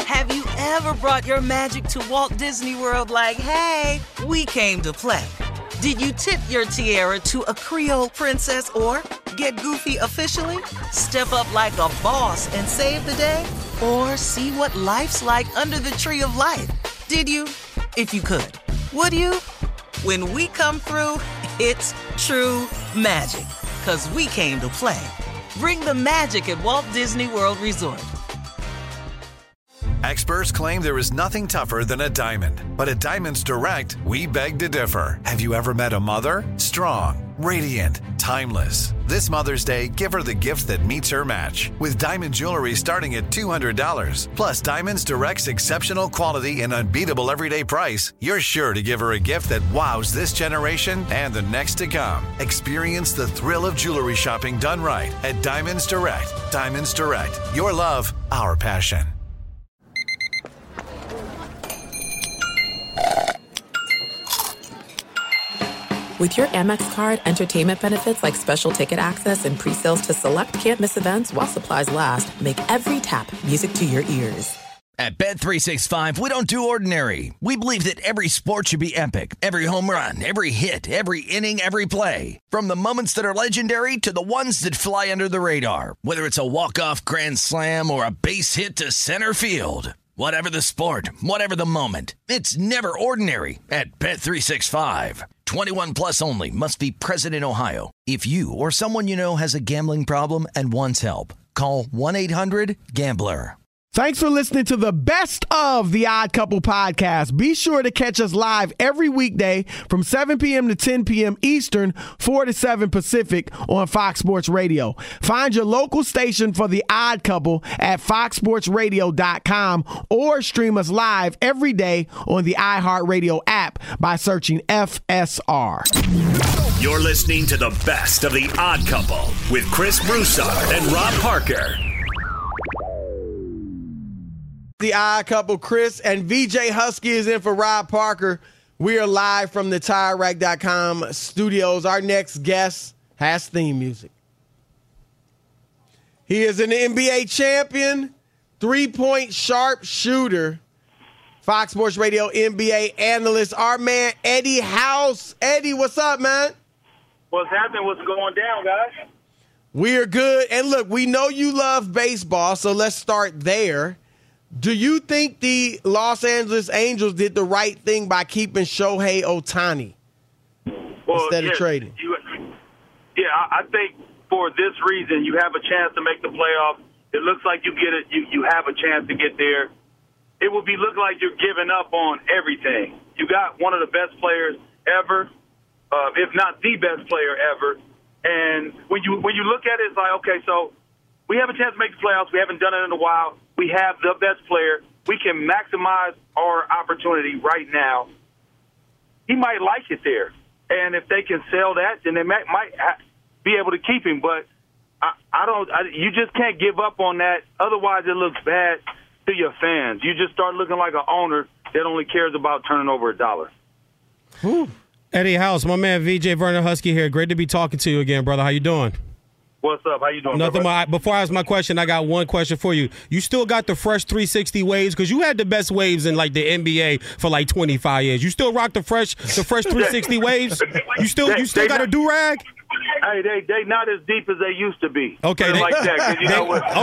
Have you ever brought your magic to Walt Disney World like, hey, we came to play? Did you tip your tiara to a Creole princess or get goofy officially? Step up like a boss and save the day? Or see what life's like under the tree of life? Did you? If you could. Would you? When we come through, it's true magic. 'Cause we came to play. Bring the magic at Walt Disney World Resort. Experts claim there is nothing tougher than a diamond. But at Diamonds Direct, we beg to differ. Have you ever met a mother? Strong, radiant, timeless. This Mother's Day, give her the gift that meets her match. With diamond jewelry starting at $200. Plus Diamonds Direct's exceptional quality and unbeatable everyday price, you're sure to give her a gift that wows this generation and the next to come. Experience the thrill of jewelry shopping done right at Diamonds Direct. Diamonds Direct. Your love, our passion. With your Amex card, entertainment benefits like special ticket access and pre-sales to select can't-miss events while supplies last make every tap music to your ears. At Bet365, we don't do ordinary. We believe that every sport should be epic. Every home run, every hit, every inning, every play. From the moments that are legendary to the ones that fly under the radar. Whether it's a walk-off grand slam or a base hit to center field. Whatever the sport, whatever the moment, it's never ordinary at Bet365. 21 plus only. Must be present in Ohio. If you or someone you know has a gambling problem and wants help, call 1-800-GAMBLER. Thanks for listening to the best of the Odd Couple podcast. Be sure to catch us live every weekday from 7 p.m. to 10 p.m. Eastern, 4 to 7 Pacific on Fox Sports Radio. Find your local station for the Odd Couple at foxsportsradio.com or stream us live every day on the iHeartRadio app by searching FSR. You're listening to the best of the Odd Couple with Chris Broussard and Rob Parker. The Odd Couple, Chris and VJ Husky is in for Rob Parker. We are live from the TireRack.com studios. Our next guest has theme music. He is an NBA champion, three-point sharp shooter, Fox Sports Radio NBA analyst, our man Eddie House. Eddie, what's up, man? What's happening? What's going down, guys? We're good. And look, we know you love baseball, so let's start there. Do you think the Los Angeles Angels did the right thing by keeping Shohei Ohtani instead of trading? I think for this reason, you have a chance to make the playoffs. It looks like you get it. You have a chance to get there. It would be looking like you're giving up on everything. You got one of the best players ever, if not the best player ever. And when you look at it, it's like, okay, so we have a chance to make the playoffs. We haven't done it in a while. We have the best player. We can maximize our opportunity right now. He might like it there. And if they can sell that, then they might be able to keep him. But you just can't give up on that. Otherwise, it looks bad to your fans. You just start looking like an owner that only cares about turning over $1. Whew. Eddie House, my man VJ Vernon Husky here. Great to be talking to you again, brother. How you doing? What's up? How you doing? Nothing. Before I ask my question, I got one question for you. You still got the fresh 360 waves? Because you had the best waves in like the NBA for like 25 years. You still rock the fresh 360 waves? You still got a do-rag? Hey, they not as deep as they used to be. Okay, they was wavy. They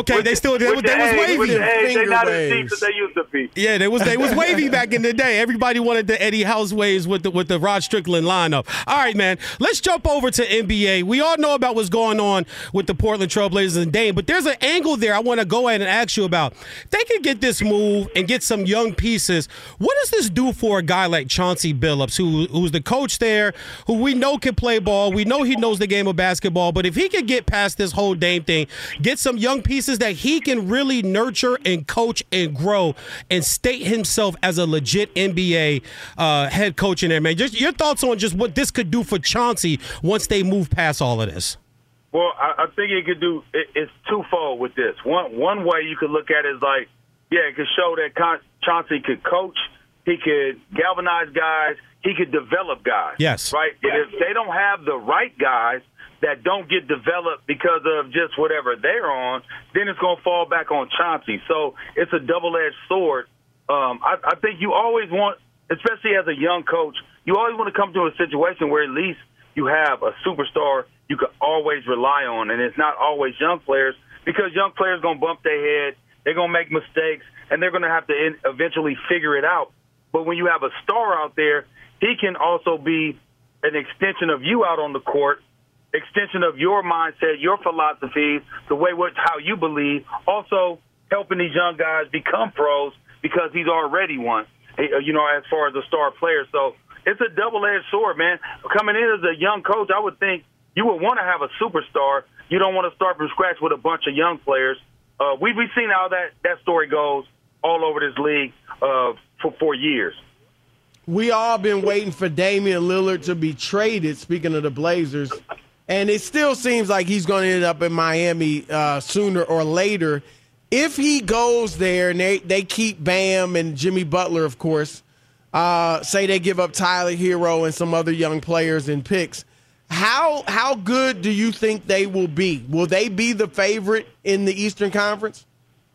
not as deep as they used to be. Yeah, they was wavy back in the day. Everybody wanted the Eddie House waves with the Rod Strickland lineup. All right, man, let's jump over to NBA. We all know about what's going on with the Portland Trailblazers and Dame, but there's an angle there I want to go ahead and ask you about. If they can get this move and get some young pieces, what does this do for a guy like Chauncey Billups, who's the coach there, who we know can play ball? We know he knows the game of basketball, but if he could get past this whole Dame thing, get some young pieces that he can really nurture and coach and grow and state himself as a legit NBA head coach in there, man. Just your thoughts on just what this could do for Chauncey once they move past all of this. Well, I think it could do it's twofold with this. One way you could look at it is like, yeah, it could show that Chauncey could coach, he could galvanize guys, he could develop guys. Yes. Right? But if they don't have the right guys that don't get developed because of just whatever they're on, then it's going to fall back on Chauncey. So it's a double-edged sword. I think you always want, especially as a young coach, you always want to come to a situation where at least you have a superstar you can always rely on, and it's not always young players, because young players are going to bump their head, they're going to make mistakes, and they're going to have to eventually figure it out. But when you have a star out there, he can also be an extension of you out on the court, extension of your mindset, your philosophies, the way how you believe, also helping these young guys become pros because he's already one, as far as a star player. So it's a double-edged sword, man. Coming in as a young coach, I would think you would want to have a superstar. You don't want to start from scratch with a bunch of young players. We've seen how that story goes all over this league for years. We all been waiting for Damian Lillard to be traded, speaking of the Blazers, and it still seems like he's going to end up in Miami sooner or later. If he goes there and they keep Bam and Jimmy Butler, of course, say they give up Tyler Hero and some other young players and picks, how good do you think they will be? Will they be the favorite in the Eastern Conference?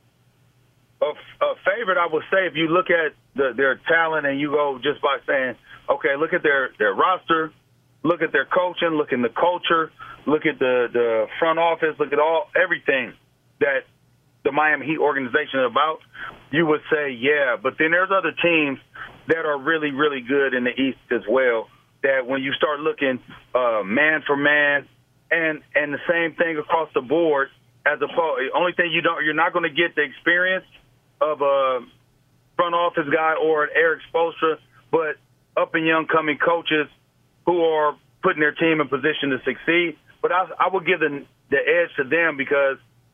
A favorite, I would say, if you look at their talent and you go just by saying, okay, look at their roster, look at their coaching, look at the culture, look at the front office, look at everything that the Miami Heat organization is about, you would say, yeah. But then there's other teams that are really, really good in the East as well, that when you start looking man for man and the same thing across the board, only thing you're not going to get the experience of a front office guy or an Eric Spoelstra, but up and young coming coaches who are putting their team in position to succeed. But I would give the edge to them because,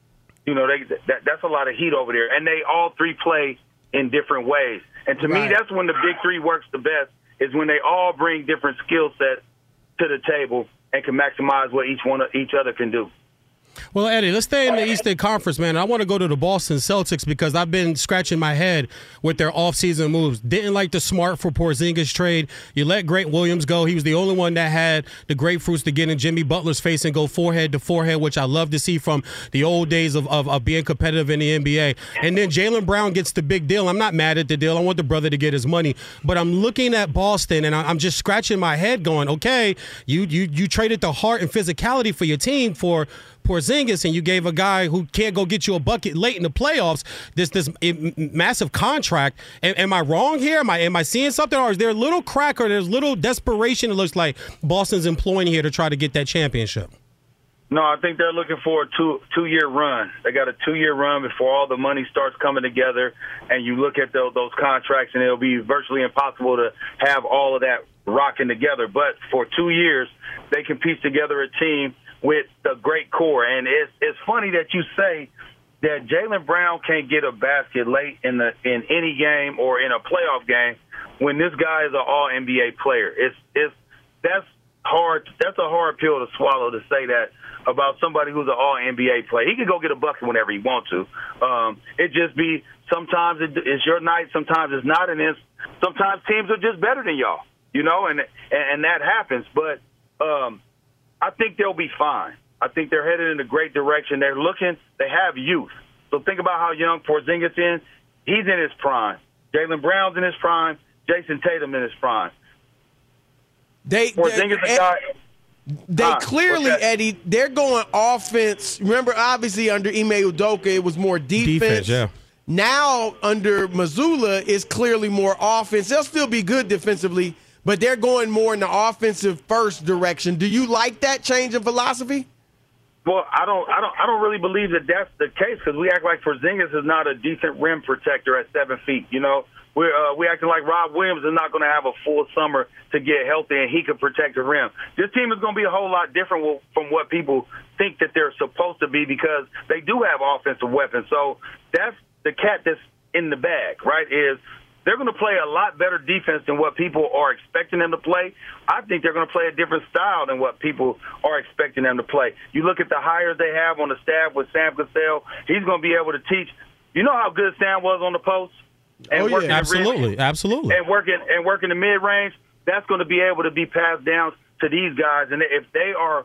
that's a lot of heat over there. And they all three play in different ways. And to me, that's when the big three works the best, is when they all bring different skill sets to the table and can maximize what each other can do. Well, Eddie, let's stay in the Eastern Conference, man. I want to go to the Boston Celtics because I've been scratching my head with their offseason moves. Didn't like the Smart for Porzingis trade. You let Grant Williams go. He was the only one that had the grapefruits to get in Jimmy Butler's face and go forehead to forehead, which I love to see from the old days of being competitive in the NBA. And then Jaylen Brown gets the big deal. I'm not mad at the deal. I want the brother to get his money. But I'm looking at Boston, and I'm just scratching my head going, okay, you traded the heart and physicality for your team for Porzingis, and you gave a guy who can't go get you a bucket late in the playoffs this massive contract. Am I wrong here? Am I seeing something, or is there a little crack, or there's little desperation it looks like Boston's employing here to try to get that championship? No, I think they're looking for a two-year run. They got a 2-year run before all the money starts coming together, and you look at those contracts, and it'll be virtually impossible to have all of that rocking together. But for 2 years, they can piece together a team with a great core. And it's funny that you say that Jaylen Brown can't get a basket late in any game or in a playoff game when this guy is an all-NBA player. That's hard. That's a hard pill to swallow, to say that about somebody who's an all-NBA player. He can go get a bucket whenever he wants to. It just be sometimes it's your night, sometimes it's not, and sometimes teams are just better than y'all, and that happens. But I think they'll be fine. I think they're headed in a great direction. They have youth. So think about how young Porzingis is. He's in his prime. Jaylen Brown's in his prime. Jason Tatum in his prime. Porzingis is a guy. They clearly, Eddie, they're going offense. Remember, obviously, under Ime Udoka, it was more defense. Yeah. Now, under Mazzulla, it's clearly more offense. They'll still be good defensively, but they're going more in the offensive first direction. Do you like that change of philosophy? Well, I don't really believe that that's the case, because we act like Porzingis is not a decent rim protector at 7 feet. We acting like Rob Williams is not going to have a full summer to get healthy and he can protect the rim. This team is going to be a whole lot different from what people think that they're supposed to be, because they do have offensive weapons. So that's the cat that's in the bag, right? Is they're going to play a lot better defense than what people are expecting them to play. I think they're going to play a different style than what people are expecting them to play. You look at the hires they have on the staff with Sam Cassell. He's going to be able to teach. You know how good Sam was on the post? And absolutely. And working the mid-range, that's going to be able to be passed down to these guys. And if they are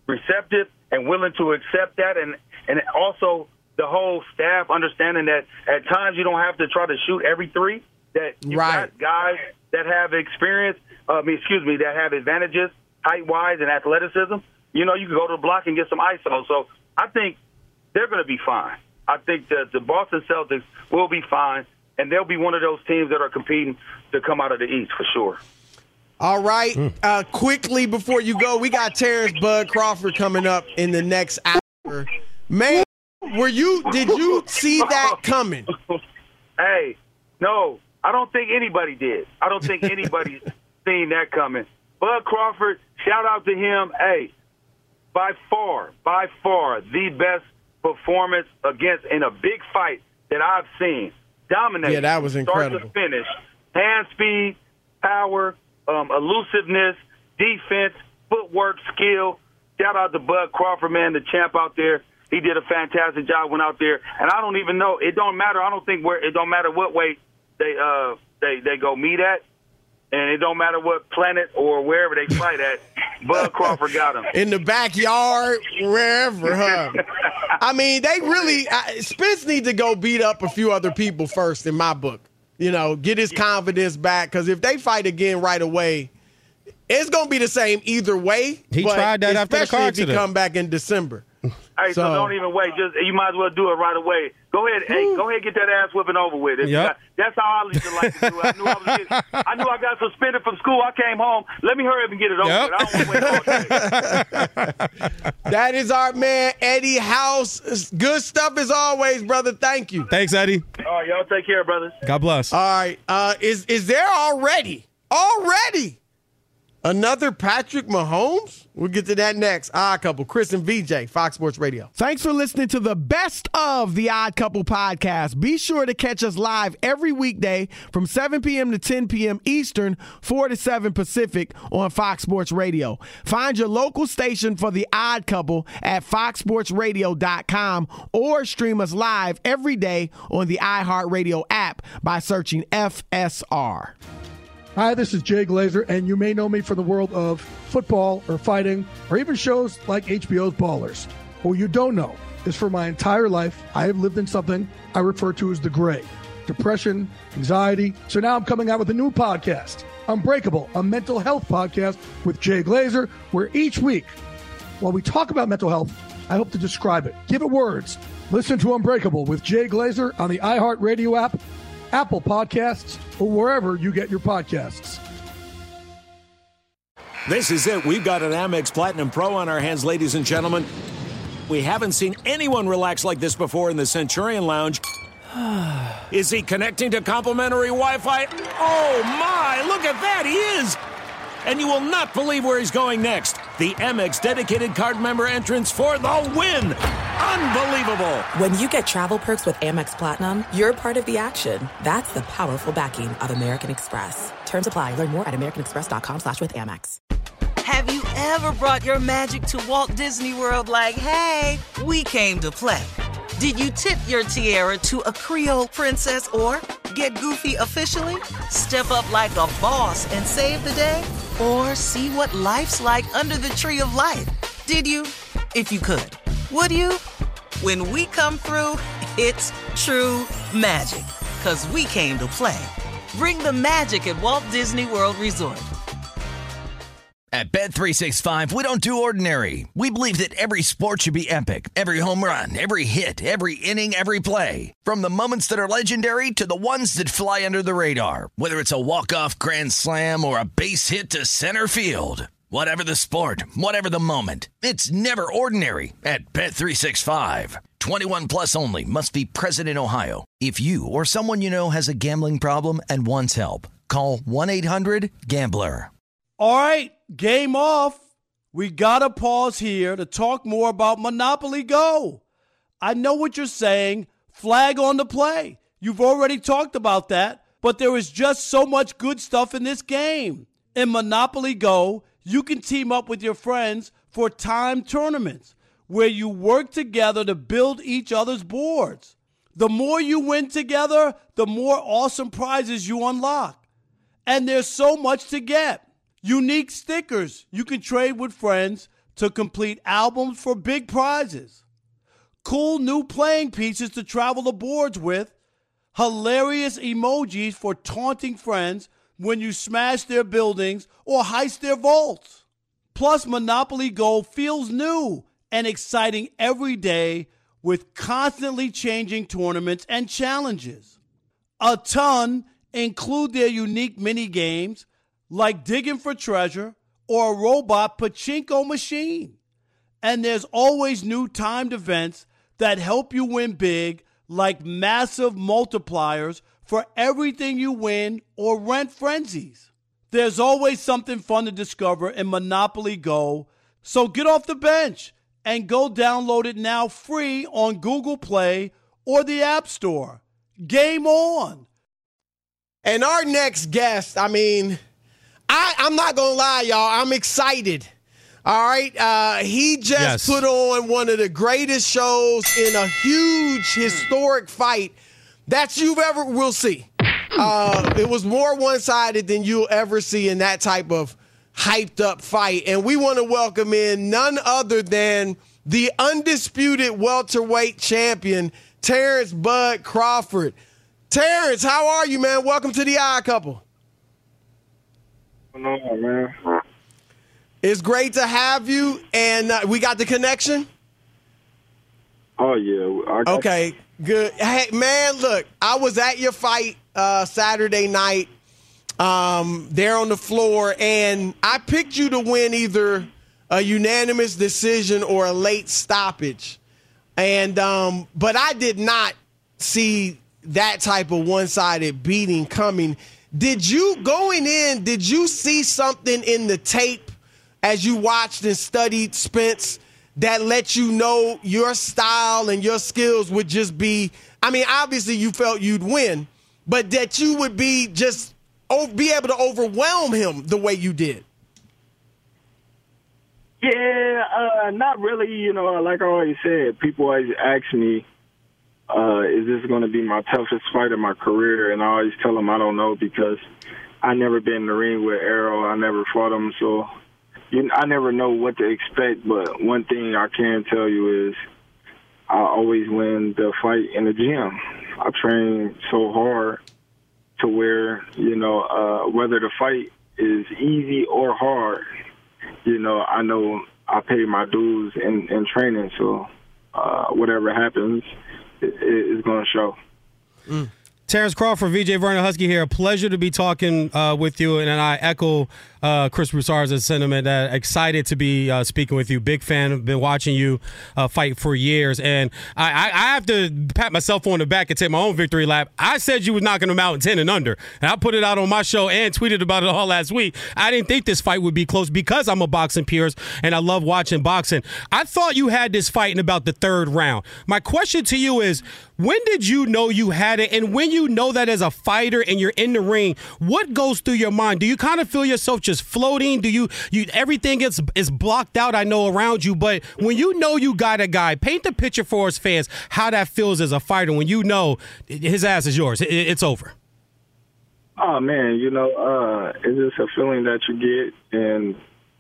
receptive and willing to accept that, and also the whole staff understanding that at times you don't have to try to shoot every three, that you've got guys that have experience, that have advantages height-wise and athleticism. You know, you can go to the block and get some ISO. So I think they're going to be fine. I think that the Boston Celtics will be fine, and they'll be one of those teams that are competing to come out of the East for sure. All right. Quickly before you go, we got Terrence Bud Crawford coming up in the next hour. Man, did you see that coming? Hey, no, I don't think anybody did. I don't think anybody's seen that coming. Bud Crawford, shout out to him. Hey, by far, the best performance in a big fight that I've seen. Dominating. Yeah, that was incredible. Start to finish. Hand speed, power, elusiveness, defense, footwork, skill. Shout out to Bud Crawford, man, the champ out there. He did a fantastic job, went out there. And I don't even know. It don't matter. I don't think it don't matter what weight they go meet at. And it don't matter what planet or wherever they fight at. Bud Crawford got him. In the backyard, wherever, huh? I mean, they really Spence needs to go beat up a few other people first, in my book. You know, get his confidence back. Because if they fight again right away, it's going to be the same either way. He tried that after the car especially if he come back in December. Hey, so don't even wait. You might as well do it right away. Go ahead, get that ass whipping over with. Yep. That's how I used to like to do it. I knew I got suspended from school. I came home. Let me hurry up and get it over with. I don't want to wait all day. That is our man, Eddie House. Good stuff as always, brother. Thank you. Thanks, Eddie. All right, y'all take care, brothers. God bless. All right. Is there already another Patrick Mahomes? We'll get to that next. Odd Couple. Chris and VJ, Fox Sports Radio. Thanks for listening to the best of the Odd Couple podcast. Be sure to catch us live every weekday from 7 p.m. to 10 p.m. Eastern, 4 to 7 Pacific on Fox Sports Radio. Find your local station for the Odd Couple at foxsportsradio.com or stream us live every day on the iHeartRadio app by searching FSR. Hi, this is Jay Glazer, and you may know me from the world of football or fighting or even shows like HBO's Ballers. What you don't know is for my entire life, I have lived in something I refer to as the gray. Depression, anxiety. So now I'm coming out with a new podcast, Unbreakable, a mental health podcast with Jay Glazer, where each week, while we talk about mental health, I hope to describe it, give it words. Listen to Unbreakable with Jay Glazer on the iHeartRadio app, Apple Podcasts, or wherever you get your podcasts. This is it. We've got an Amex Platinum Pro on our hands, ladies and gentlemen. We haven't seen anyone relax like this before in the Centurion Lounge. Is he connecting to complimentary Wi-Fi? Oh, my! Look at that! He is! And you will not believe where he's going next. The Amex dedicated card member entrance for the win. Unbelievable. When you get travel perks with Amex Platinum, you're part of the action. That's the powerful backing of American Express. Terms apply. Learn more at americanexpress.com/withAmex. Have you ever brought your magic to Walt Disney World like, hey, we came to play? Did you tip your tiara to a Creole princess or get goofy officially? Step up like a boss and save the day? Or see what life's like under the tree of life? Did you? If you could. Would you? When we come through, it's true magic. 'Cause we came to play. Bring the magic at Walt Disney World Resort. At Bet365, we don't do ordinary. We believe that every sport should be epic. Every home run, every hit, every inning, every play. From the moments that are legendary to the ones that fly under the radar. Whether it's a walk-off grand slam or a base hit to center field. Whatever the sport, whatever the moment. It's never ordinary at Bet365. 21 plus only. Must be present in Ohio. If you or someone you know has a gambling problem and wants help, call 1-800-GAMBLER. All right, game off. We got to pause here to talk more about Monopoly Go. I know what you're saying. Flag on the play. You've already talked about that, but there is just so much good stuff in this game. In Monopoly Go, you can team up with your friends for timed tournaments where you work together to build each other's boards. The more you win together, the more awesome prizes you unlock. And there's so much to get. Unique stickers you can trade with friends to complete albums for big prizes, cool new playing pieces to travel the boards with, hilarious emojis for taunting friends when you smash their buildings or heist their vaults. Plus, Monopoly Go feels new and exciting every day with constantly changing tournaments and challenges. A ton include their unique mini games like digging for treasure or a robot pachinko machine. And there's always new timed events that help you win big, like massive multipliers for everything you win or rent frenzies. There's always something fun to discover in Monopoly Go, so get off the bench and go download it now free on Google Play or the App Store. Game on! And our next guest, I'm not going to lie, y'all, I'm excited. All right, he just put on one of the greatest shows in a huge historic fight that you ever will see. It was more one-sided than you'll ever see in that type of hyped-up fight. And we want to welcome in none other than the undisputed welterweight champion, Terrence Bud Crawford. Terrence, how are you, man? Welcome to the Odd Couple. What's going on, man? It's great to have you, and we got the connection? Oh, yeah. Okay, good. Hey, man, look, I was at your fight Saturday night there on the floor, and I picked you to win either a unanimous decision or a late stoppage. And but I did not see that type of one-sided beating coming. Did you see something in the tape as you watched and studied Spence that let you know your style and your skills would just be, obviously you felt you'd win, but that you would be able to overwhelm him the way you did? Yeah, not really. Like I always said, people always ask me, is this going to be my toughest fight of my career? And I always tell them I don't know, because I never been in the ring with Errol. I never fought him, so I never know what to expect. But one thing I can tell you is I always win the fight in the gym. I train so hard to where, whether the fight is easy or hard, I know I pay my dues in training. So whatever happens, it's going to show. Terrence Crawford, VJ Vernon Husky here. A pleasure to be talking with you, and I echo Chris Broussard's sentiment that excited to be speaking with you. Big fan. I've been watching you fight for years, and I have to pat myself on the back and take my own victory lap. I said you were knocking him out in 10 and under, and I put it out on my show and tweeted about it all last week. I didn't think this fight would be close because I'm a boxing purist, and I love watching boxing. I thought you had this fight in about the third round. My question to you is, when did you know you had it? And when you know that as a fighter and you're in the ring, what goes through your mind? Do you kind of feel yourself just floating? Do you everything is blocked out, I know, around you, but when you know you got a guy, paint the picture for us fans how that feels as a fighter when you know his ass is yours. It's over. Oh, man, it's just a feeling that you get, and,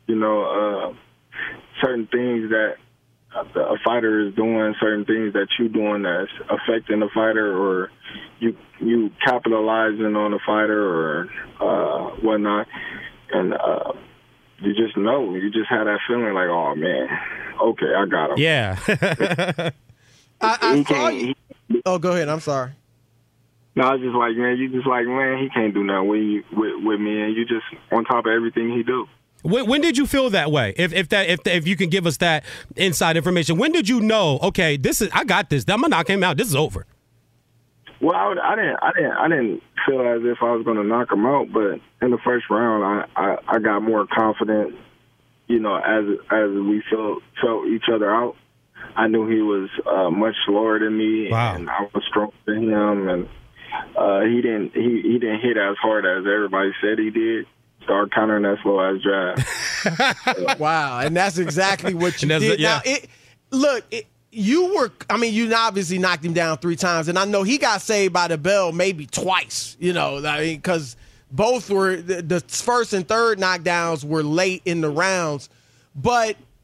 certain things that a fighter is doing, certain things that you're doing that's affecting the fighter, or you capitalizing on the fighter or whatnot. And you just know, you just have that feeling like, oh, man, okay, I got him. Yeah. I saw you. Oh, go ahead. I'm sorry. No, I was just like, man, he can't do nothing with me, and you just on top of everything he do. When did you feel that way? If you can give us that inside information, when did you know? Okay, I got this. I'm gonna knock him out. This is over. Well, I didn't feel as if I was gonna knock him out, but in the first round, I got more confident. As we felt each other out, I knew he was much slower than me, and I was stronger than him, and he didn't hit as hard as everybody said he did. Start countering that slow ass drive. Wow, and that's exactly what you did. Yeah. Now, you obviously knocked him down 3 times, and I know he got saved by the bell maybe twice. Because both were the first and third knockdowns were late in the rounds. But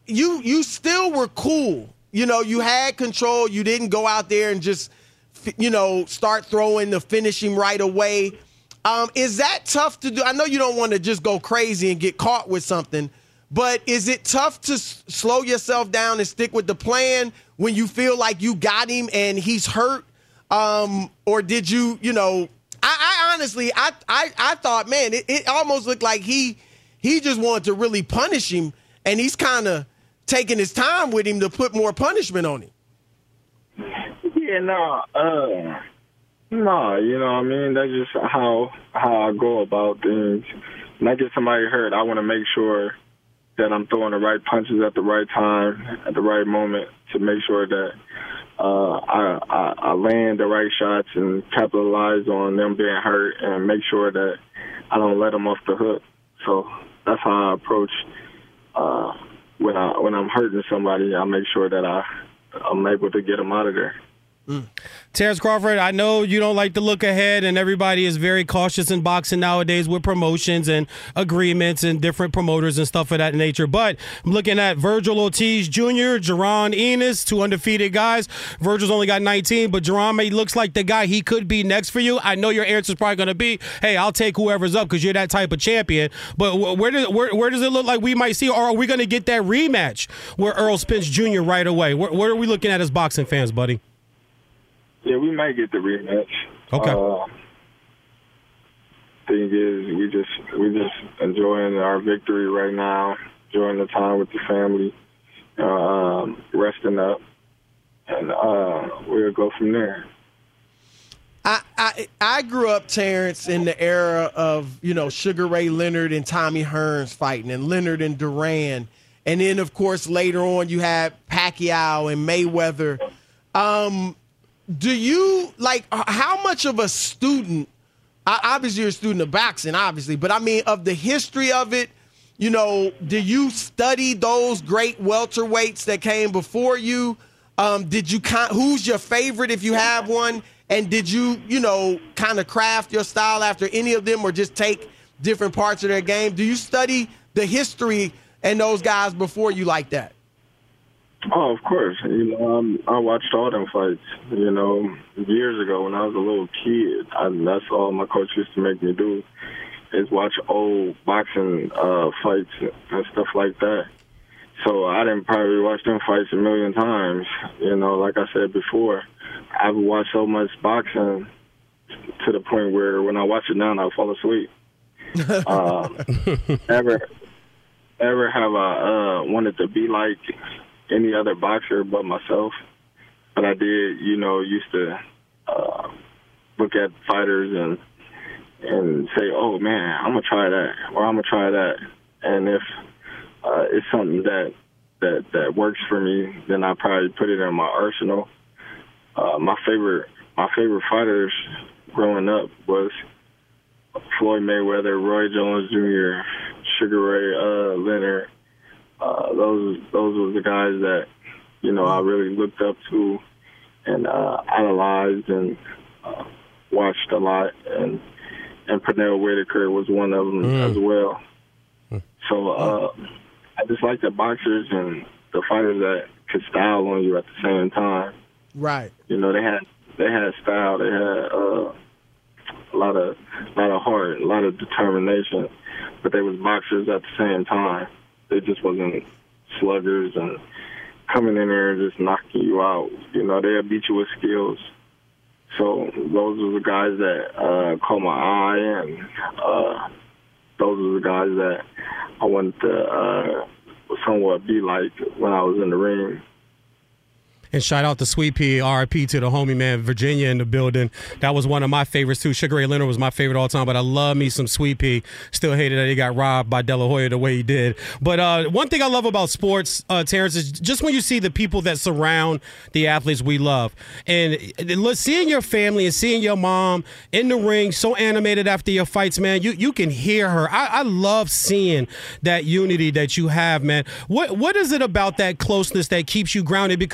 you still were cool. You know, you had control. You didn't go out there and just, start throwing the finishing right away. Is that tough to do? I know you don't want to just go crazy and get caught with something, but is it tough to slow yourself down and stick with the plan when you feel like you got him and he's hurt? Or did you, I honestly thought, man, it almost looked like he just wanted to really punish him, and he's kind of taking his time with him to put more punishment on him. Yeah, no, you know what I mean? That's just how I go about things. When I get somebody hurt, I want to make sure that I'm throwing the right punches at the right time, at the right moment, to make sure that I land the right shots and capitalize on them being hurt and make sure that I don't let them off the hook. So that's how I approach when I'm hurting somebody. I make sure that I'm able to get them out of there. Terrence Crawford, I know you don't like to look ahead, and everybody is very cautious in boxing nowadays with promotions and agreements and different promoters and stuff of that nature. But I'm looking at Virgil Ortiz Jr., Jaron Ennis, 2 undefeated guys. Virgil's only got 19, but Jaron looks like the guy he could be next for you. I know your answer is probably going to be, hey, I'll take whoever's up because you're that type of champion. But where does it look like we might see, or are we going to get that rematch with Errol Spence Jr. right away? What are we looking at as boxing fans, buddy? Yeah, we might get the rematch. Okay. Thing is, we just enjoying our victory right now, enjoying the time with the family, resting up, and we'll go from there. I grew up, Terrence, in the era of Sugar Ray Leonard and Tommy Hearns fighting, and Leonard and Duran, and then of course later on you had Pacquiao and Mayweather. Do you, how much of a student, obviously you're a student of boxing, obviously, but I mean of the history of it, do you study those great welterweights that came before you? Who's your favorite if you have one? And did you, kind of craft your style after any of them or just take different parts of their game? Do you study the history and those guys before you like that? Oh, of course. I watched all them fights, years ago when I was a little kid. That's all my coach used to make me do is watch old boxing fights and stuff like that. So I didn't probably watch them fights a million times. Like I said before, I've watched so much boxing to the point where when I watch it now, I'll fall asleep. Ever have I wanted to be like any other boxer but myself? But I did, used to look at fighters and say, oh, man, I'm going to try that, or I'm going to try that. And if it's something that works for me, then I probably put it in my arsenal. My favorite fighters growing up was Floyd Mayweather, Roy Jones Jr., Sugar Ray Leonard. Those were the guys that, I really looked up to and idolized and watched a lot. And Pernell Whitaker was one of them as well. So I just like the boxers and the fighters that could style on you at the same time. Right. They had style. They had a lot of heart, a lot of determination, but they was boxers at the same time. They just wasn't sluggers and coming in there and just knocking you out. They'll beat you with skills. So those are the guys that caught my eye, and those are the guys that I wanted to somewhat be like when I was in the ring. And shout out to Sweet Pea, RIP to the homie, man, Virginia in the building. That was one of my favorites, too. Sugar Ray Leonard was my favorite all time, but I love me some Sweet Pea. Still hated that he got robbed by De La Hoya the way he did. But one thing I love about sports, Terrence, is just when you see the people that surround the athletes we love. And seeing your family and seeing your mom in the ring so animated after your fights, man, you can hear her. I love seeing that unity that you have, man. What is it about that closeness that keeps you grounded? Because you really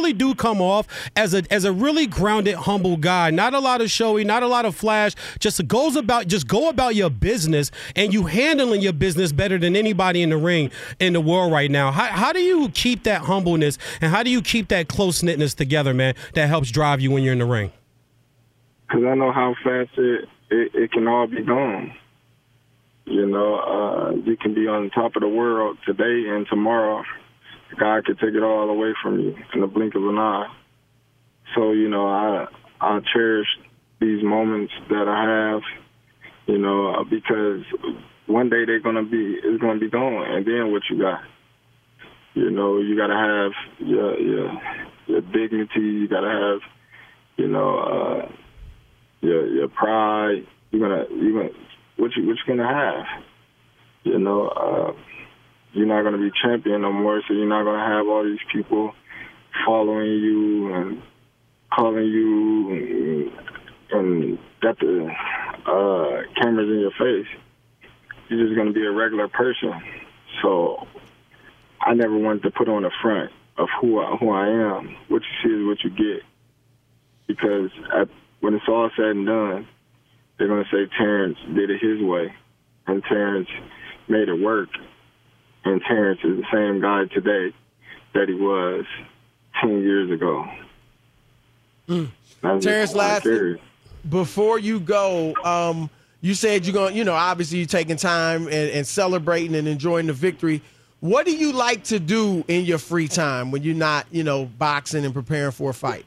really do come off as a really grounded, humble guy. Not a lot of showy, not a lot of flash. Just go about your business, and you handling your business better than anybody in the ring in the world right now. How do you keep that humbleness, and how do you keep that close-knitness together, man, that helps drive you when you're in the ring? Because I know how fast it can all be gone. You know, you can be on top of the world today, and tomorrow God could take it all away from you in the blink of an eye. So, you know, I cherish these moments that I have, you know, because one day it's gonna be gone, and then what you got? You know, you gotta have your dignity. You gotta have, you know, your pride. What you gonna have? You know, you're not gonna be champion no more, so you're not gonna have all these people following you and calling you and got the cameras in your face. You're just gonna be a regular person. So I never wanted to put on the front of who I am. What you see is what you get. Because when it's all said and done, they're going to say Terrence did it his way, and Terrence made it work. And Terrence is the same guy today that he was 10 years ago. Terrence, lastly, before you go, you said you're going to, you know, obviously you're taking time and celebrating and enjoying the victory. What do you like to do in your free time when you're not, you know, boxing and preparing for a fight?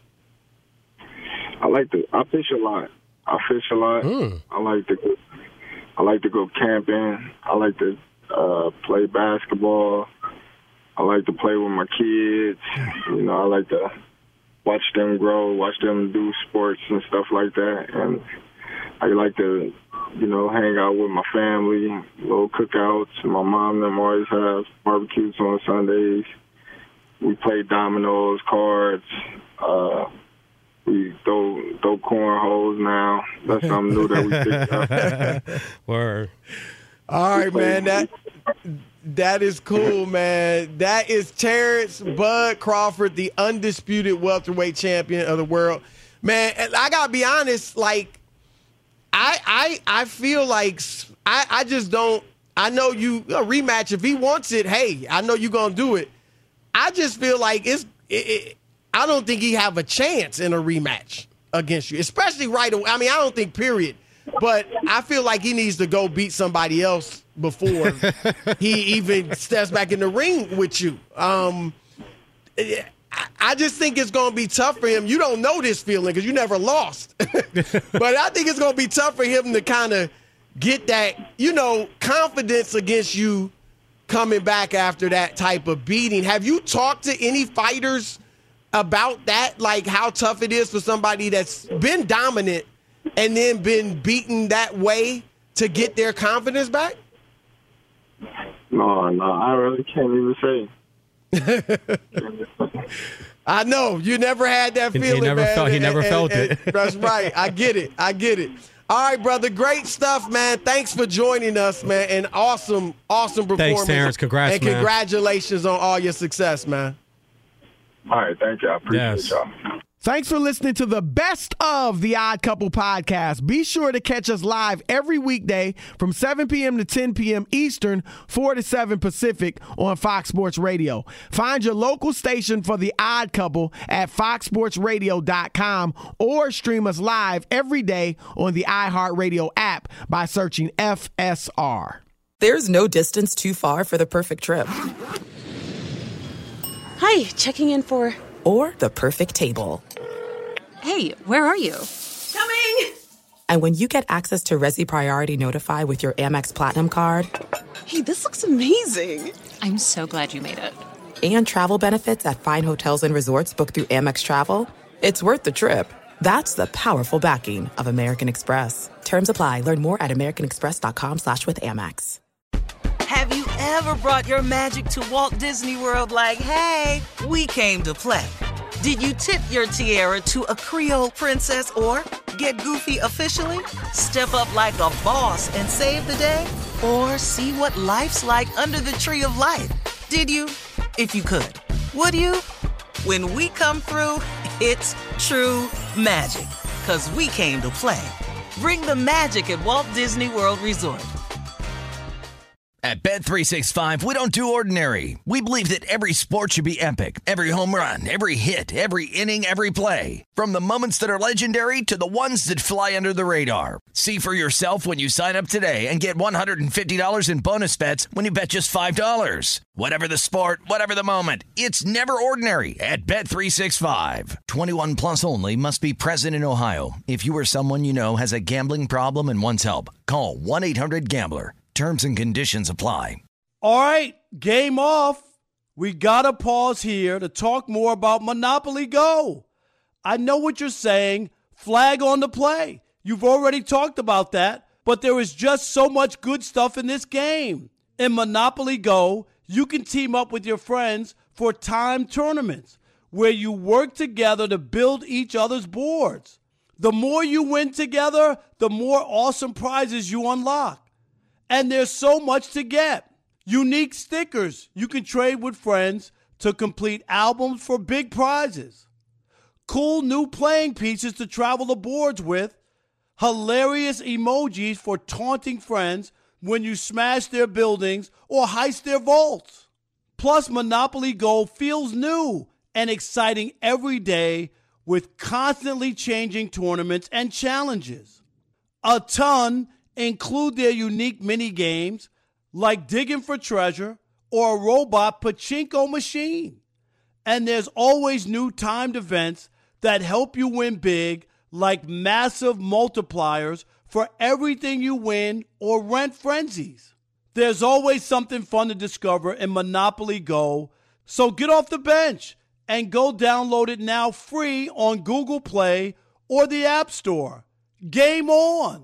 I fish a lot. I like to go camping. I like to play basketball. I like to play with my kids. You know, I like to watch them grow, watch them do sports and stuff like that. And I like to, you know, hang out with my family, little cookouts. My mom and them always have barbecues on Sundays. We play dominoes, cards. We throw cornholes now. That's something new that we picked up. Word. All right, man. That is cool, man. That is Terrence Bud Crawford, the undisputed welterweight champion of the world. Man, I gotta be honest, like, I feel like I just don't. I know you a rematch. If he wants it, hey, I know you're gonna do it. I just feel like I don't think he have a chance in a rematch against you, especially right away. I mean, I don't think period, but I feel like he needs to go beat somebody else before he even steps back in the ring with you. I just think it's going to be tough for him. You don't know this feeling because you never lost. But I think it's going to be tough for him to kind of get that, you know, confidence against you coming back after that type of beating. Have you talked to any fighters about that, like how tough it is for somebody that's been dominant and then been beaten that way to get their confidence back? No, I really can't even say. I know. You never had that feeling, He never felt it. That's right. I get it. All right, brother. Great stuff, man. Thanks for joining us, man. And awesome performance. Thanks, Terrence. Congrats, man. And congratulations on all your success, man. All right, thank you. I appreciate y'all. Thanks for listening to the best of the Odd Couple podcast. Be sure to catch us live every weekday from 7 p.m. to 10 p.m. Eastern, 4 to 7 Pacific on Fox Sports Radio. Find your local station for the Odd Couple at foxsportsradio.com or stream us live every day on the iHeartRadio app by searching FSR. There's no distance too far for the perfect trip. Hi, checking in for... Or the perfect table. Hey, where are you? Coming! And when you get access to Resi Priority Notify with your Amex Platinum card... Hey, this looks amazing. I'm so glad you made it. And travel benefits at fine hotels and resorts booked through Amex Travel, it's worth the trip. That's the powerful backing of American Express. Terms apply. Learn more at americanexpress.com/withAmex. Have you ever brought your magic to Walt Disney World like, hey, we came to play? Did you tip your tiara to a Creole princess or get goofy officially? Step up like a boss and save the day? Or see what life's like under the tree of life? Did you? If you could. Would you? When we come through, it's true magic. 'Cause we came to play. Bring the magic at Walt Disney World Resort. At Bet365, we don't do ordinary. We believe that every sport should be epic. Every home run, every hit, every inning, every play. From the moments that are legendary to the ones that fly under the radar. See for yourself when you sign up today and get $150 in bonus bets when you bet just $5. Whatever the sport, whatever the moment, it's never ordinary at Bet365. 21 plus only. Must be present in Ohio. If you or someone you know has a gambling problem and wants help, call 1-800-GAMBLER. Terms and conditions apply. All right, game off. We got to pause here to talk more about Monopoly Go. I know what you're saying. Flag on the play. You've already talked about that, but there is just so much good stuff in this game. In Monopoly Go, you can team up with your friends for timed tournaments where you work together to build each other's boards. The more you win together, the more awesome prizes you unlock. And there's so much to get. Unique stickers you can trade with friends to complete albums for big prizes. Cool new playing pieces to travel the boards with. Hilarious emojis for taunting friends when you smash their buildings or heist their vaults. Plus, Monopoly Go feels new and exciting every day with constantly changing tournaments and challenges. A ton include their unique mini games like digging for treasure or a robot pachinko machine. And there's always new timed events that help you win big, like massive multipliers for everything you win or rent frenzies. There's always something fun to discover in Monopoly Go, so get off the bench and go download it now free on Google Play or the App Store. Game on!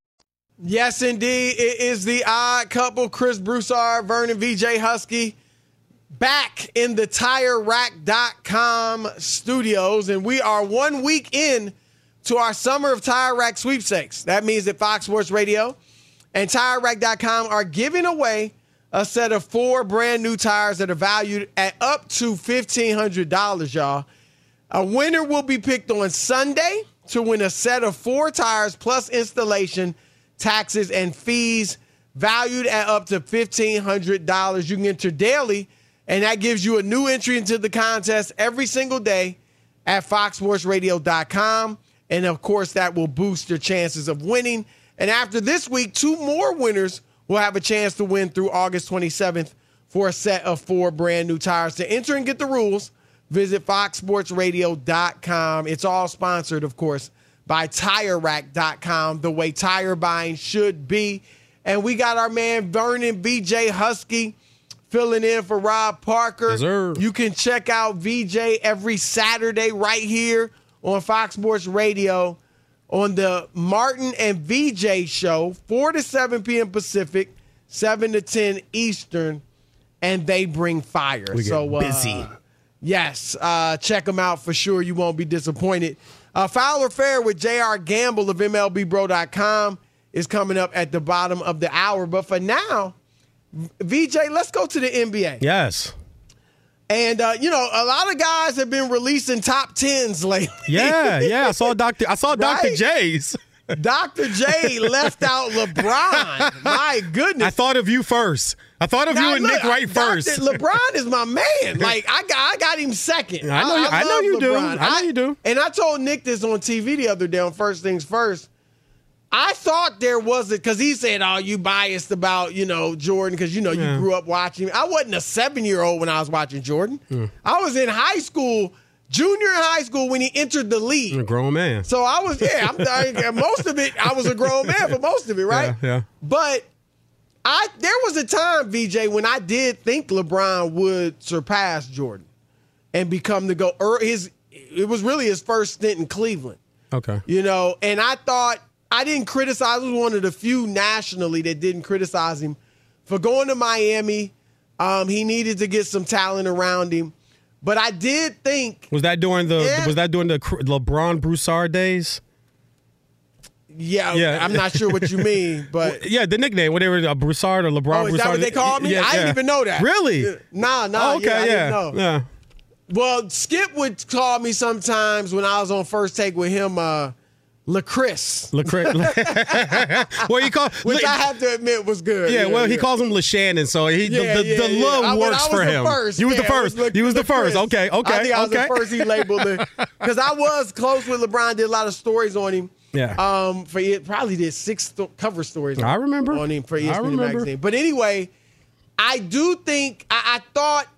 Yes, indeed. It is the Odd Couple. Chris Broussard, Vernon VJ Husky, back in the TireRack.com studios. And we are 1 week in to our Summer of Tire Rack sweepstakes. That means that Fox Sports Radio and TireRack.com are giving away a set of 4 brand new tires that are valued at up to $1,500, y'all. A winner will be picked on Sunday to win a set of 4 tires plus installation, taxes, and fees valued at up to $1,500. You can enter daily, and that gives you a new entry into the contest every single day at foxsportsradio.com. And, of course, that will boost your chances of winning. And after this week, 2 more winners will have a chance to win through August 27th for a set of 4 brand new tires. To enter and get the rules, visit foxsportsradio.com. It's all sponsored, of course, by TireRack.com, the way tire buying should be. And we got our man Vernon VJ Husky filling in for Rob Parker. Yes, sir. You can check out VJ every Saturday right here on Fox Sports Radio on the Martin and VJ show, 4 to 7 p.m. Pacific, 7 to 10 Eastern, and they bring fire. We get busy. Yes, check them out for sure. You won't be disappointed. Foul or Fair with J.R. Gamble of MLBBro.com is coming up at the bottom of the hour. But for now, VJ, let's go to the NBA. Yes. And, a lot of guys have been releasing top 10s lately. Yeah. I saw Dr. J's. Dr. J left out LeBron. My goodness. I thought of you first. I thought of you and Nick Wright first. LeBron is my man. Like, I got him second. I know you do. I know you do. And I told Nick this on TV the other day on First Things First. I thought there was because he said, "Oh, you biased about Jordan because you grew up watching." I wasn't a 7-year-old when I was watching Jordan. I was in high school, junior in high school when he entered the league. You're a grown man. So I was most of it. I was a grown man for most of it, right? Yeah. But there was a time, VJ, when I did think LeBron would surpass Jordan and become the GOAT. It was really his first stint in Cleveland. Okay. And I thought. I didn't criticize. I was one of the few nationally that didn't criticize him for going to Miami. He needed to get some talent around him, but I did think was that during the LeBron Broussard days? Yeah, I'm not sure what you mean, but the nickname, whatever, Broussard or LeBron. Oh, is Broussard. that what they called me? I didn't even know that. Really? Nah. Oh, okay, I didn't know. Yeah. Well, Skip would call me sometimes when I was on First Take with him, LaChris. Well, he called, which I have to admit was good. Yeah, well, he calls him LaShannon, so the love works for him. You was the first. You was the first. Okay. I think I was the first he labeled it. Because I was close with LeBron, did a lot of stories on him. Yeah. Probably did 6 cover stories I remember. on him for ESPN magazine. But anyway, I do think, I thought,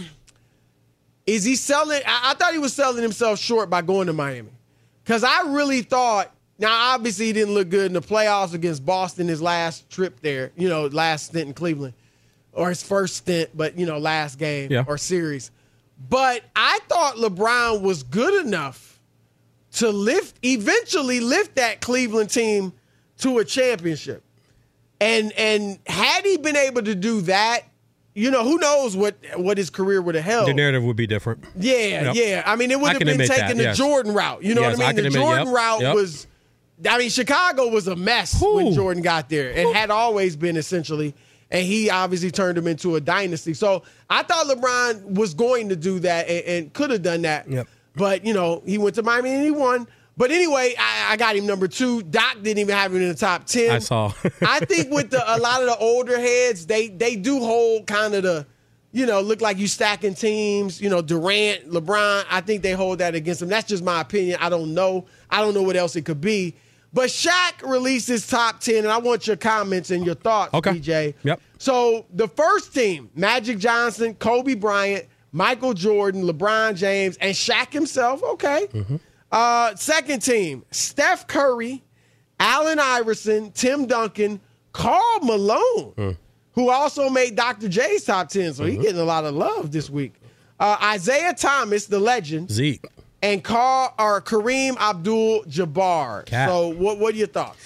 is he selling? I thought he was selling himself short by going to Miami. Because I really thought, now obviously he didn't look good in the playoffs against Boston his last trip there, last stint in Cleveland. Or his first stint, but, last game or series. But I thought LeBron was good enough to eventually lift that Cleveland team to a championship. And had he been able to do that, who knows what his career would have held. The narrative would be different. Yeah. I mean, it would have been taking the Jordan route. You know what I mean? The Jordan route was, Chicago was a mess when Jordan got there and had always been essentially. And he obviously turned him into a dynasty. So I thought LeBron was going to do that and could have done that. Yep. But, he went to Miami and he won. But anyway, I got him number 2. Doc didn't even have him in the top 10. I saw. I think with a lot of the older heads, they do hold kind of the, look like you stacking teams. Durant, LeBron, I think they hold that against them. That's just my opinion. I don't know. I don't know what else it could be. But Shaq released his top 10, and I want your comments and your thoughts, DJ. Yep. So the first team, Magic Johnson, Kobe Bryant, Michael Jordan, LeBron James, and Shaq himself. Okay. Mm-hmm. Second team, Steph Curry, Allen Iverson, Tim Duncan, Karl Malone, who also made Dr. J's top 10, so he's getting a lot of love this week. Isaiah Thomas, the legend. Zeke. And Kareem Abdul-Jabbar. So what are your thoughts?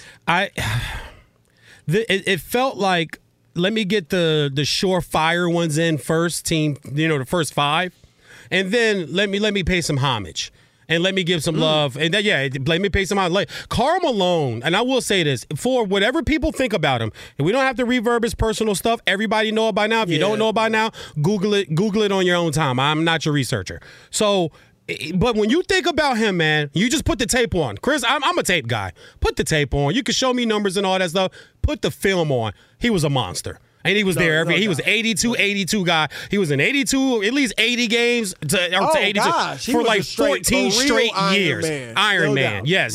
It felt like, let me get the surefire ones in first, team, the first 5, and then let me pay some homage. And let me give some love. And let me pay some homage. Like Karl Malone, and I will say this, for whatever people think about him, and we don't have to reverb his personal stuff. Everybody know it by now. If you don't know it by now, Google it on your own time. I'm not your researcher. So, but when you think about him, man, you just put the tape on. Chris, I'm a tape guy. Put the tape on. You can show me numbers and all that stuff. Put the film on. He was a monster. And he was there he was 82 guy. He was in 82, at least 80 games to 82 for like 14 straight years. Iron Man. Yes.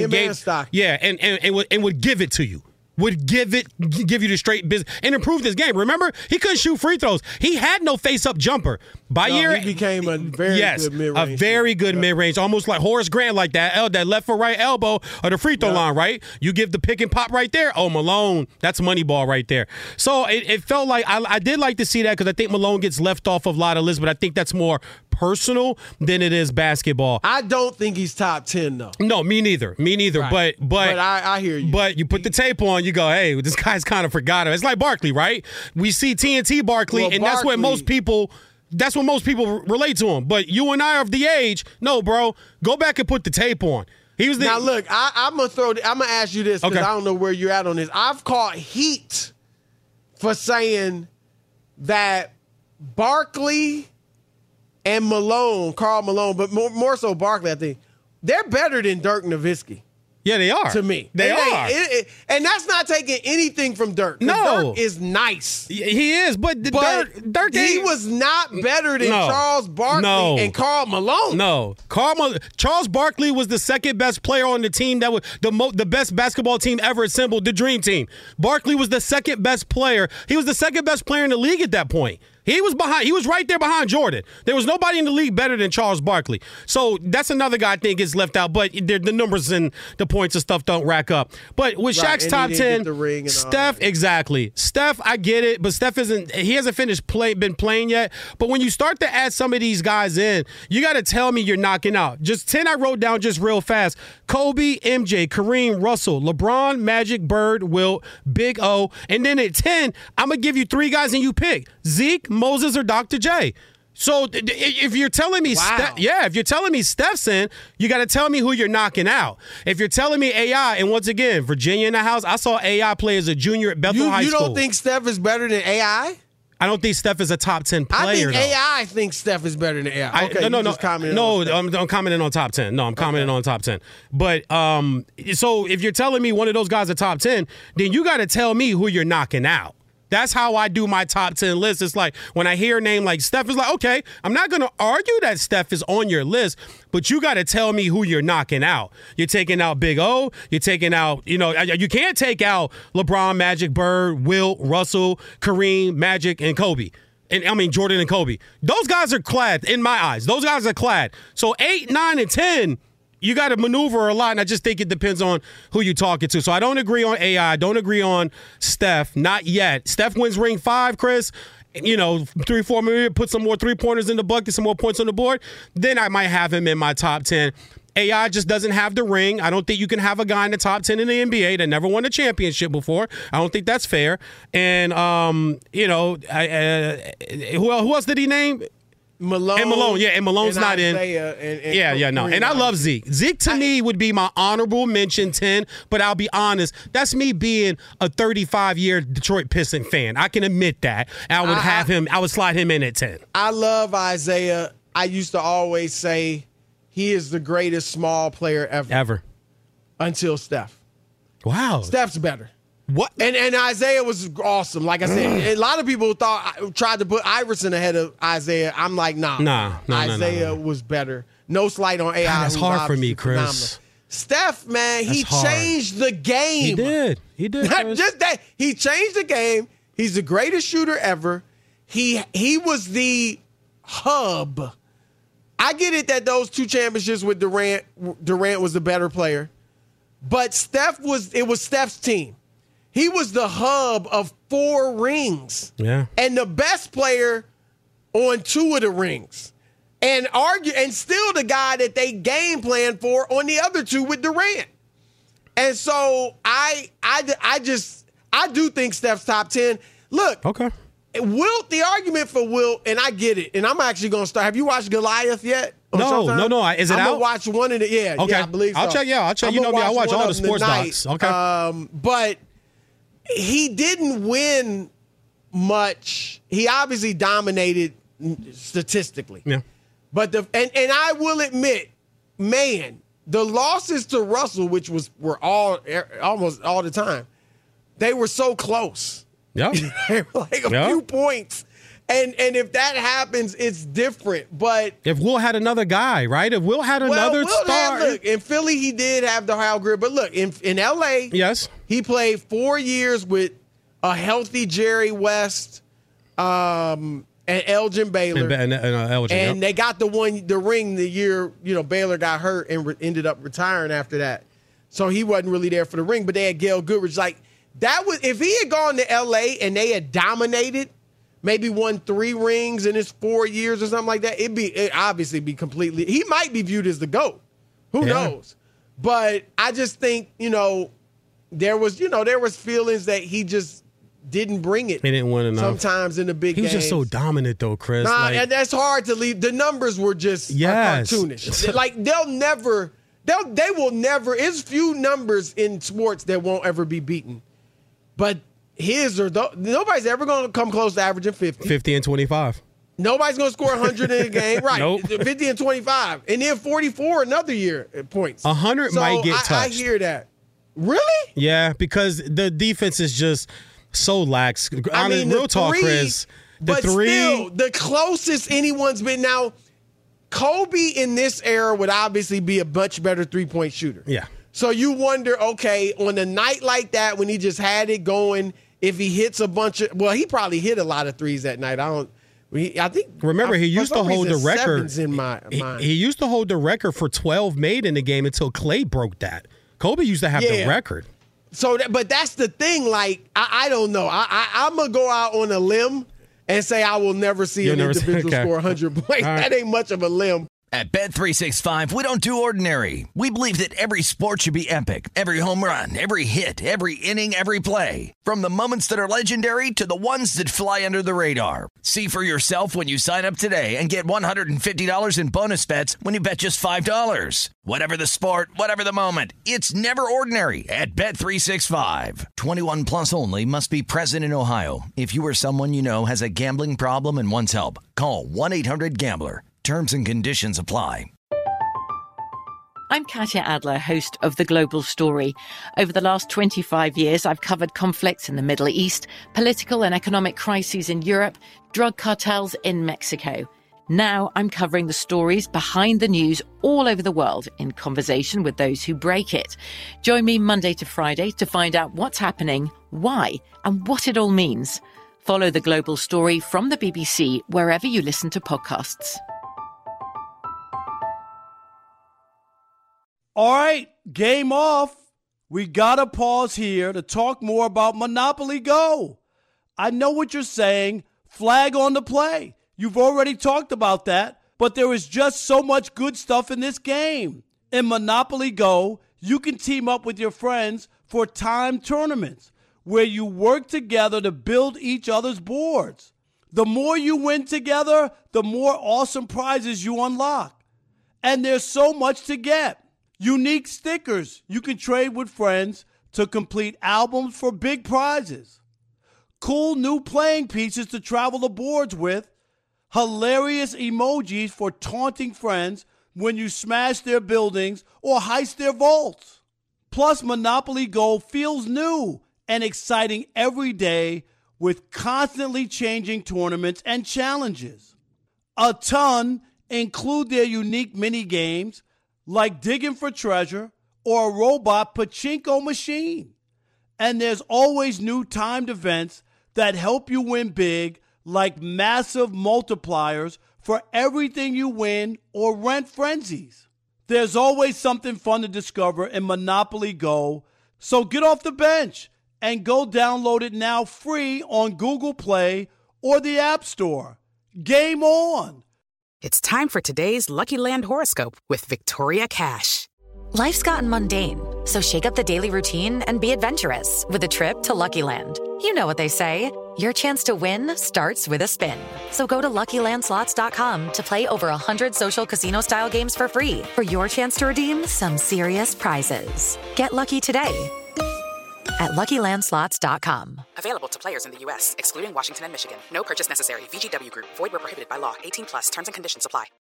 And would give it to you. Would give you the straight business and improve this game. Remember, he couldn't shoot free throws. He had no face-up jumper. He became a very good mid-range. A very good mid-range, almost like Horace Grant, like that left or right elbow or the free throw line, right? You give the pick and pop right there. Oh, Malone, that's money ball right there. So it felt like I did like to see that because I think Malone gets left off of a lot of lists, but I think that's more personal than it is basketball. I don't think he's top 10 though. No, me neither. Right. But I hear you. But you put the tape on, you go, hey, this guy's kind of forgotten. It's like Barkley, right? We see TNT Barkley, and that's what most people relate to him. But you and I are of the age. No, bro, go back and put the tape on. He was now look. I'm gonna ask you this because I don't know where you're at on this. I've caught heat for saying that Barkley and Malone, Karl Malone, but more so Barkley, I think they're better than Dirk Nowitzki. Yeah, they are. To me. They are. And that's not taking anything from Dirk. No. Dirk is nice. He is, but Dirk he was not better than Charles Barkley and Karl Malone. No. Charles Barkley was the second best player on the team that was the best basketball team ever assembled, the Dream Team. Barkley was the second best player. He was the second best player in the league at that point. He was right there behind Jordan. There was nobody in the league better than Charles Barkley. So that's another guy I think gets left out, but the numbers and the points and stuff don't rack up. But with Shaq's top 10, Steph, exactly. Steph, I get it, but Steph he hasn't been playing yet. But when you start to add some of these guys in, you got to tell me you're knocking out. Just 10 I wrote down just real fast. Kobe, MJ, Kareem, Russell, LeBron, Magic, Bird, Wilt, Big O. And then at 10, I'm going to give you 3 guys and you pick. Zeke, Moses, or Dr. J. So if you're telling me, if you're telling me Steph's in, you got to tell me who you're knocking out. If you're telling me AI, and once again, Virginia in the house, I saw AI play as a junior at Bethel High School. You don't think Steph is better than AI? I don't think Steph is a top 10 player. I think though. AI thinks Steph is better than AI. Okay, No. I'm commenting on top 10. No, I'm commenting on top 10. But so if you're telling me one of those guys are top 10, then you got to tell me who you're knocking out. That's how I do my top 10 list. It's like when I hear a name like Steph, it's like, okay, I'm not going to argue that Steph is on your list, but you got to tell me who you're knocking out. You're taking out Big O. You're taking out, you can't take out LeBron, Magic, Bird, Wilt, Russell, Kareem, Magic, and Kobe. Jordan and Kobe. Those guys are clad, in my eyes. Those guys are clad. So 8, 9, and 10, you got to maneuver a lot, and I just think it depends on who you're talking to. So I don't agree on AI. I don't agree on Steph. Not yet. Steph wins ring 5, Chris. 3-4 minutes, put some more 3-pointers in the bucket, some more points on the board. Then I might have him in my top 10. AI just doesn't have the ring. I don't think you can have a guy in the top 10 in the NBA that never won a championship before. I don't think that's fair. And, who else did he name? Malone. And Malone's and not Isaiah in. No. And I love Zeke. Zeke to me would be my honorable mention 10, but I'll be honest, that's me being a 35-year Detroit Piston fan. I can admit that. I would slide him in at 10. I love Isaiah. I used to always say he is the greatest small player ever. Until Steph. Wow. Steph's better. What? And Isaiah was awesome. Like I said, a lot of people tried to put Iverson ahead of Isaiah. I'm like, nah. Isaiah was better. No slight on AI. That's hard for me, Chris. Phenomenal. Steph, man, he changed the game. He did. Not just that. He changed the game. He's the greatest shooter ever. He was the hub. I get it that those 2 championships with Durant was the better player. But it was Steph's team. He was the hub of 4 rings. Yeah. And the best player on 2 of the rings. And still the guy that they game plan for on the other 2 with Durant. And so I do think Steph's top 10. Look. Okay. Wilt, the argument for Wilt, and I get it, and I'm actually going to start. Have you watched Goliath yet? No. Is it out? I'm going to watch one of the, okay. Yeah, I believe so. I'll check. You know me, I watch all the sports docs. Okay. But he didn't win much. He obviously dominated statistically. Yeah. But and I will admit, man, the losses to Russell, which were almost all the time, they were so close. Yeah. They were like a few points. And if that happens, it's different. But if Will had another guy, right? If Will had another star. Look, in Philly, he did have the Hal Greer. But look, in L.A., yes, he played 4 years with a healthy Jerry West and Elgin Baylor. And they got the ring the year, Baylor got hurt and ended up retiring after that. So he wasn't really there for the ring. But they had Gail Goodrich. If he had gone to L.A. and they had dominated, maybe won 3 rings in his 4 years or something like that, it'd obviously be completely. He might be viewed as the GOAT. Who knows? But I just think there was feelings that he just didn't bring it. He didn't win enough. Sometimes in the big games. He was just so dominant, though, Chris. And that's hard to leave. The numbers were just cartoonish. They will never. There's few numbers in sports that won't ever be beaten, but nobody's ever going to come close to averaging 50. 50 and 25. Nobody's going to score 100 in a game. Right. Nope. 50 and 25. And then 44 another year points. 100 might get touched. I hear that. Really? Yeah, because the defense is just so lax. Real talk, Chris. Still, the closest anyone's been. Now, Kobe in this era would obviously be a much better 3-point shooter. Yeah. So you wonder, okay, on a night like that when he just had it going, if he hits a bunch of, he probably hit a lot of threes that night. He used to hold the record. In my mind. He used to hold the record for 12 made in the game until Clay broke that. Kobe used to have the record. So, but that's the thing. I don't know. I'm gonna go out on a limb and say I will never see an individual score 100 points. Right. That ain't much of a limb. At Bet365, we don't do ordinary. We believe that every sport should be epic. Every home run, every hit, every inning, every play. From the moments that are legendary to the ones that fly under the radar. See for yourself when you sign up today and get $150 in bonus bets when you bet just $5. Whatever the sport, whatever the moment, it's never ordinary at Bet365. 21 plus only. Must be present in Ohio. If you or someone you know has a gambling problem and wants help, call 1-800-GAMBLER. Terms and conditions apply. I'm Katya Adler, host of The Global Story. Over the last 25 years, I've covered conflicts in the Middle East, political and economic crises in Europe, drug cartels in Mexico. Now I'm covering the stories behind the news all over the world in conversation with those who break it. Join me Monday to Friday to find out what's happening, why, and what it all means. Follow The Global Story from the BBC wherever you listen to podcasts. All right, game off. We got to pause here to talk more about Monopoly Go. I know what you're saying. Flag on the play. You've already talked about that, but there is just so much good stuff in this game. In Monopoly Go, you can team up with your friends for timed tournaments where you work together to build each other's boards. The more you win together, the more awesome prizes you unlock. And there's so much to get. Unique stickers you can trade with friends to complete albums for big prizes. Cool new playing pieces to travel the boards with. Hilarious emojis for taunting friends when you smash their buildings or heist their vaults. Plus, Monopoly Go feels new and exciting every day with constantly changing tournaments and challenges. A ton include their unique mini games like digging for treasure or a robot pachinko machine. And there's always new timed events that help you win big, like massive multipliers for everything you win or rent frenzies. There's always something fun to discover in Monopoly Go, so get off the bench and go download it now free on Google Play or the App Store. Game on! It's time for today's Lucky Land horoscope with Victoria Cash. Life's gotten mundane, so shake up the daily routine and be adventurous with a trip to Lucky Land. You know what they say, your chance to win starts with a spin. So go to LuckyLandSlots.com to play over 100 social casino-style games for free for your chance to redeem some serious prizes. Get lucky today at LuckyLandSlots.com. Available to players in the U.S., excluding Washington and Michigan. No purchase necessary. VGW Group. Void where prohibited by law. 18+. Terms and conditions apply.